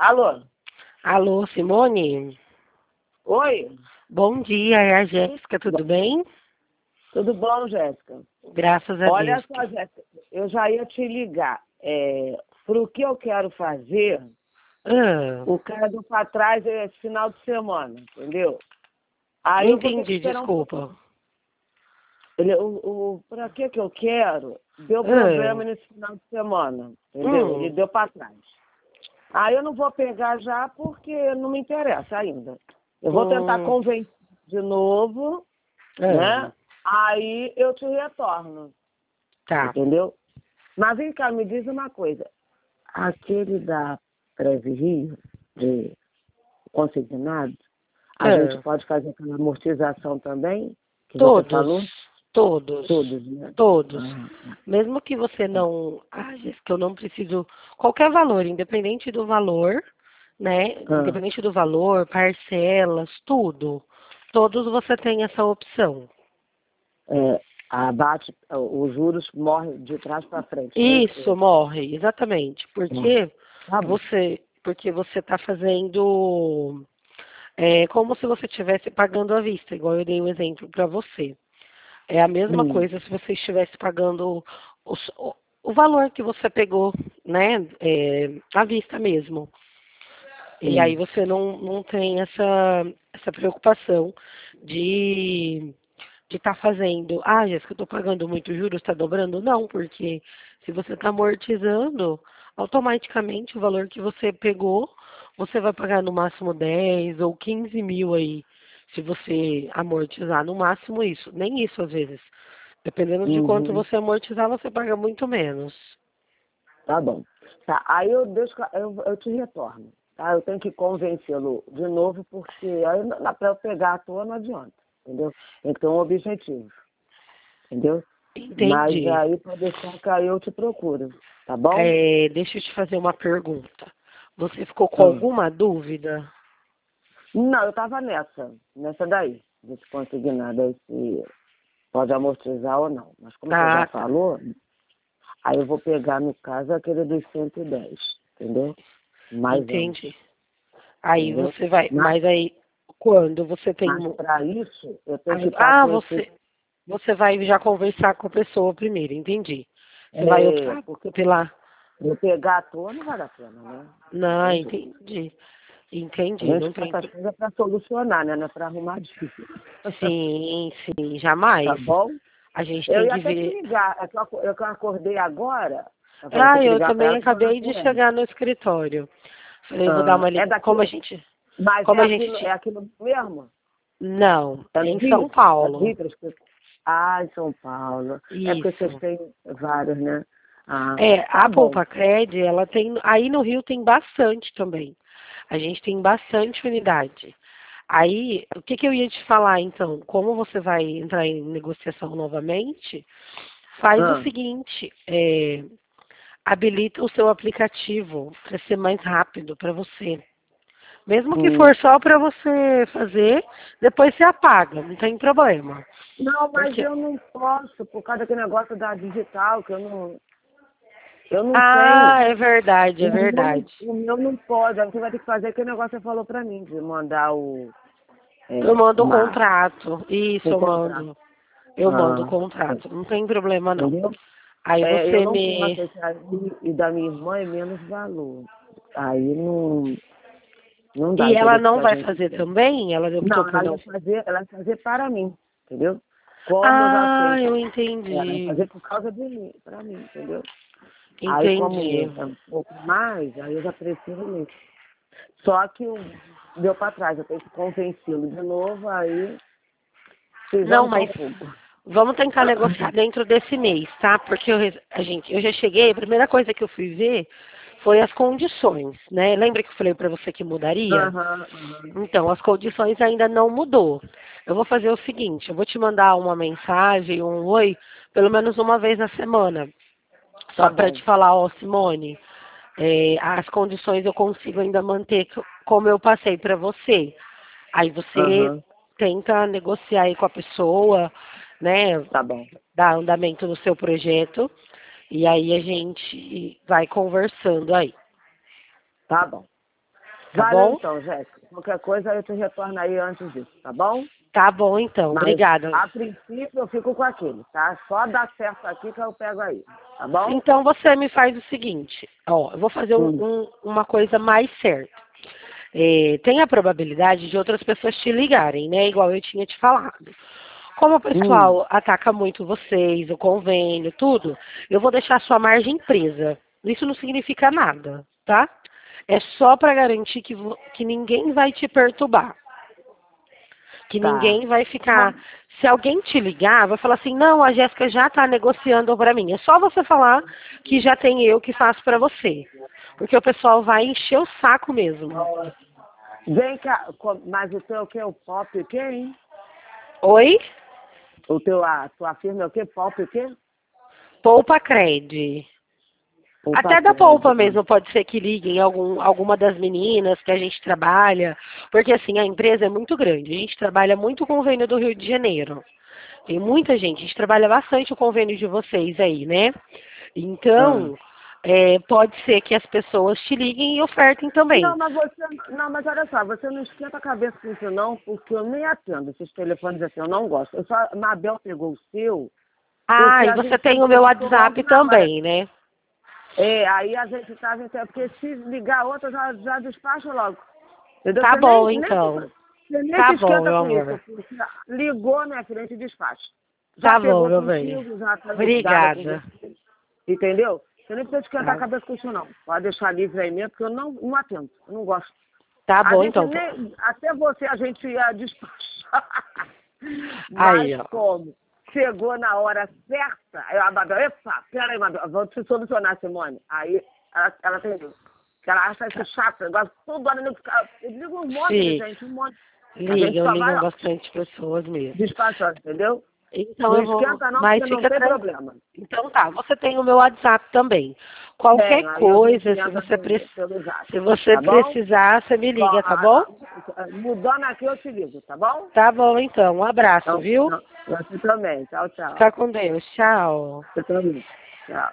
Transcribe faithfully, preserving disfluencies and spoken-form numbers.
Alô? Alô, Simone? Oi? Bom dia, é a Jéssica, tudo bem? Tudo bom, Jéssica? Graças a Olha Deus. só, Jéssica, eu já ia te ligar. É, para o que eu quero fazer, Ah, o cara do para trás é esse final de semana, entendeu? Aí não eu vou ter que entendi, esperar um pouco. desculpa. Ele, o, o, para que que eu quero, deu Ah, problema nesse final de semana, entendeu? Ele hum, deu para trás. Aí eu não vou pegar já porque não me interessa ainda. Eu vou tentar hum, convencer de novo, ah, né? Aí eu te retorno, tá. entendeu? Mas vem cá, me diz uma coisa. Aquele da Preve Rio, de consignado, a gente Ah, pode fazer aquela amortização também, que você todos, falou? todos, Todos, né? todos. Ah, Mesmo que você não. Ah, Jéssica, eu não preciso. Qualquer valor, independente do valor, né? ah, Independente do valor, parcelas, tudo. Todos você tem essa opção. é, abate, os juros morrem de trás para frente, não é Isso, isso? morre, exatamente. Ah, Porque tá bom. você, porque você está fazendo é, como se você estivesse pagando à vista, igual eu dei o exemplo para você. É a mesma Hum, coisa se você estivesse pagando o, o, o valor que você pegou, né, é, à vista mesmo. E aí hum, você não, não tem essa, essa preocupação de de estar fazendo, ah, Jéssica, eu estou pagando muito juros, está dobrando? Não, porque se você está amortizando, automaticamente o valor que você pegou, você vai pagar no máximo dez ou quinze mil aí, se você amortizar, no máximo isso, nem isso às vezes. Dependendo de quanto uhum, você amortizar, você paga muito menos. tá bom. Tá, aí eu, deixo, eu, eu te retorno. Tá? Eu tenho que convencê-lo de novo, porque aí para eu pegar à toa não adianta, entendeu? Tem que ter um objetivo, entendeu? Mas Entendi. aí para deixar cair eu te procuro, tá bom? É, deixa eu te fazer uma pergunta. Você ficou com Hum. alguma dúvida? Não, eu estava nessa, nessa daí, desse consignado, aí se pode amortizar ou não. Mas como você já Ah, tá. falou, aí eu vou pegar, no caso, aquele dos cento e dez, entendeu? Mais Entendi. antes, Aí entendeu? você vai, Mas, mas aí quando você tem, mas um- para isso, eu tenho que aí- estar ah, com esse... você, você vai já conversar com a pessoa primeiro, entendi. Você vai É, optar porque pela, eu pegar à toa não vale a pena, né? Não não, tem jeito. entendi, A entendi, gente não faz tem, essas pro- coisas para solucionar, né? Não é para arrumar dívida. sim, sim, Tá jamais. bom? A gente Eu tem ia que até te ver. ligar, é que eu aco- eu que eu acordei agora, eu falei, tem Ah, que eu ligar para também ela que eu vou na acabei de corrente. chegar no escritório. Falei, eu vou dar Ah, uma é ligada. daqui, Como a gente, mas é como a gente, aqui, no- é ti- aqui no mesmo? não, É é no em São Rio? É no Paulo. Rio? Três Coisas? Ah, em São Paulo. É porque vocês Isso. têm vários, né? Ah, É, tá a bom. Poupa Cred, ela tem, aí no Rio tem bastante também. A gente tem bastante unidade. Aí, o que, que eu ia te falar então? Como você vai entrar em negociação novamente, faz o Ah, seguinte, é, habilita o seu aplicativo para ser mais rápido para você. Mesmo que hum. for só para você fazer, depois você apaga, não tem problema. Não, mas Porque, eu não posso, por causa daquele negócio da digital, que eu não, eu não ah, tenho. é verdade, é O meu, não- verdade. o meu não pode. Aí você vai ter que fazer aquele negócio que você falou pra mim, de mandar o, Eu é, mando o uma, contrato. Isso, o eu contrato. mando. Eu mando o Ah, contrato. Não tem problema, não. entendeu? Aí É, eu você não posso, me. esse aí, e da minha irmã é menos valor. Aí não, não dá, E eu ela teria que não vai fazer. fazer também? Ela optou Não, por ela não. ia fazer, ela ia fazer para mim, entendeu? Como eu já Ah, sei, eu ela ia entendi. fazer por causa de mim, para mim, entendeu? Aí Entendi. como é um pouco mais, aí eu já prefiro nisso. Só que o deu para trás, eu tenho que convencê-lo de novo, aí Não, fizemos ao mas fogo. vamos tentar negociar dentro desse mês, tá? Porque eu, res- a gente, eu já cheguei, a primeira coisa que eu fui ver foi as condições, né? Lembra que eu falei para você que mudaria? Aham, aham. Então, as condições ainda não mudou. Eu vou fazer o seguinte, eu vou te mandar uma mensagem, um oi, pelo menos uma vez na semana, só Tá para bom. te falar, ó, Simone, é, as condições eu consigo ainda manter co- como eu passei para você. Aí você Aham, tenta negociar aí com a pessoa, né, tá bom. dar andamento no seu projeto, e aí a gente vai conversando aí. Tá bom. tá Valeu bom? então, Jéssica. Qualquer coisa eu te retorno aí antes disso, tá bom? Tá bom, então. Mas, Obrigada. a princípio, eu fico com aquele, tá? Só dá certo aqui que eu pego aí, tá bom? Então você me faz o seguinte, ó, eu vou fazer um- Hum. um- uma coisa mais certa. É, tem a probabilidade de outras pessoas te ligarem, né? Igual eu tinha te falado. Como o Hum. pessoal ataca muito vocês, o convênio, tudo, eu vou deixar a sua margem presa. Isso não significa nada, tá? É só para garantir que, vo- que ninguém vai te perturbar. Que Tá. ninguém vai Mas, ficar. Se alguém te ligar, vai falar assim: não, a Jéssica já está negociando para mim. É só você falar que já tem eu que faço para você. Porque o pessoal vai encher o saco mesmo. vem cá, co- mas o teu é o quê? O pop o quê, hein? Oi? O teu, a tua firma é o quê? Pop o quê? Poupa Cred. O Até da Pacred. Poupa mesmo pode ser que liguem algum, alguma das meninas que a gente trabalha. Porque assim, a empresa é muito grande. A gente trabalha muito com o convênio do Rio de Janeiro. Tem muita gente. A gente trabalha bastante o convênio de vocês aí, né? Ah. Então, é, pode ser que as pessoas te liguem e ofertem também. Não, mas você, não, mas olha só, você não esquenta a cabeça com isso não, porque eu nem atendo esses telefones assim, eu não gosto. Eu só, a Mabel pegou o seu, Ah, porque e a você gente tem o meu conversou logo WhatsApp na hora. também, né? É, aí a gente tá, a gente, porque se ligar outra, já, já despacha logo. Entendeu? Tá Você nem, bom, nem, então. você nem se Tá bom, esquenta meu com isso, amor. porque ligou, minha filha, a gente despacha. Já Tá bom, pegou meu bem. contigo, já tá ligada com Obrigada. você. Entendeu? Você nem precisa esquentar a Tá, cabeça com isso não. Pode deixar livre aí mesmo, porque eu não, não atendo, eu não gosto. tá A bom, gente então. nem, até você a gente ia despachar. Aí, Mas ó. como? Chegou na hora certa, aí a Mabel, epa, peraí, Mabel, vou te solucionar, Simone. Aí ela, ela entendeu. Que ela acha isso chato, negócio, toda hora eu ficar. Eu digo um monte de Sim. gente, um monte. A gente Ligam, só vai, ligam ó, bastante pessoas mesmo. despachando, entendeu? Então Não eu vou. esquenta não, Mas porque não fica tem tranquilo. problema. Então tá, você tem o meu WhatsApp também. Qualquer Tem, aí a gente coisa, se entra você, pelo, pre- pelo zap, se você tá bom? precisar, você me Ó, liga, tá a- bom? a- mudando aqui eu te ligo, tá bom? Tá bom, então. Um abraço, Então, viu? então, você também. Tchau, tchau. Fica com Deus. Tchau. Você também. Tchau.